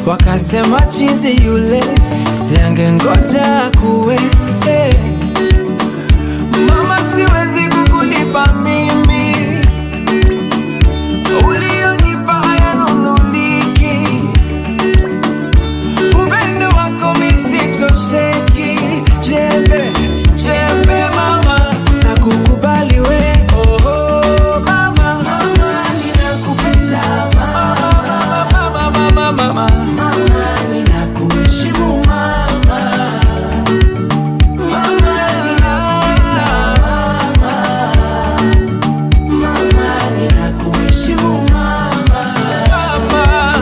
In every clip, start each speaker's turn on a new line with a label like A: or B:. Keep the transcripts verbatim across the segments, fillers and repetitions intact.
A: wakasema chizi yule siangengoja kuwe. Hey. Mama siwezi kukulipa mimi, ulionipa hayanunuliki, upendo wako misitosheki. Jembe, jembe mama, na kukubali we. Oh, oh mama, mama ninakupenda mama, mama, mama, mama, mama ninakuheshimu mama, mama ninakupenda mama, mama ninakuheshimu mama, mama.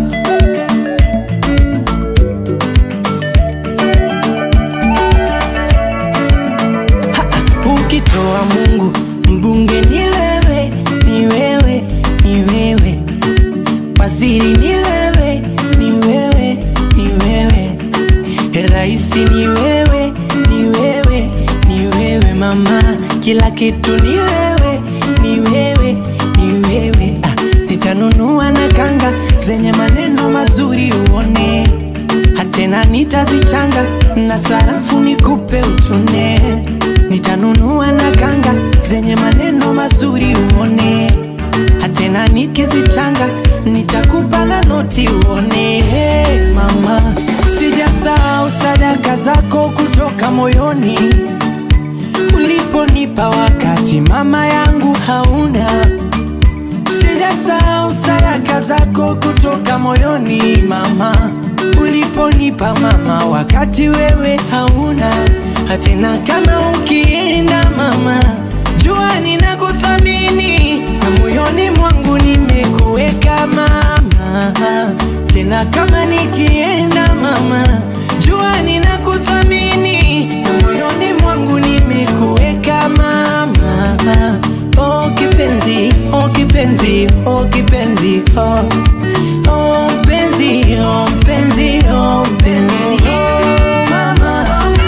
A: Ukitoa Mungu mbunge ni wewe, ni wewe, ni wewe, waziri ni wewe, ni wewe, ni wewe, raisi ni wewe, ni wewe, ni wewe mama, kila kitu ni wewe, ni wewe, ni wewe. Ah, nitanunua na kanga zenye maneno mazuri uone, hatena nitazichanga na sarafu nikupe utune. Nitanunua na kanga zenye maneno mazuri uone, hatena nikizichanga nitakupa na noti uone. Hey, mama, sijasahau sadaka zako kutoka moyoni, uliponipa wakati mama yangu hauna. Sijasahau sadaka zako kutoka moyoni mama, uliponipa mama wakati wewe hauna. Hatena kama ukienda mama, jua ninakuthamini, na moyoni mwangu nimekuweka mama. Tena kama nikienda mama, jua ninakuthamini, na moyoni mwangu nimekuweka mama. Oh kipenzi, oh kipenzi, oh kipenzi, oh oh mpenzi, oh mpenzi, oh mpenzi, oh mama.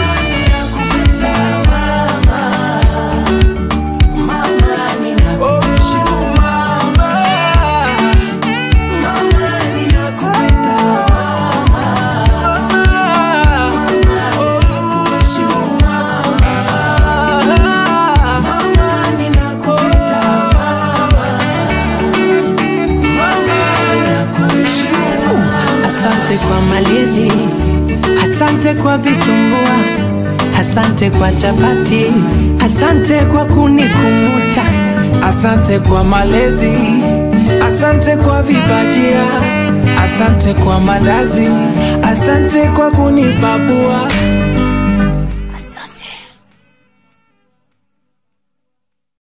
A: Asante kwa malezi, asante kwa vitumbua, asante kwa chapati, asante kwa kunikumuta. Asante kwa malezi, asante kwa vibajia, asante kwa malazi, asante kwa kunipapua.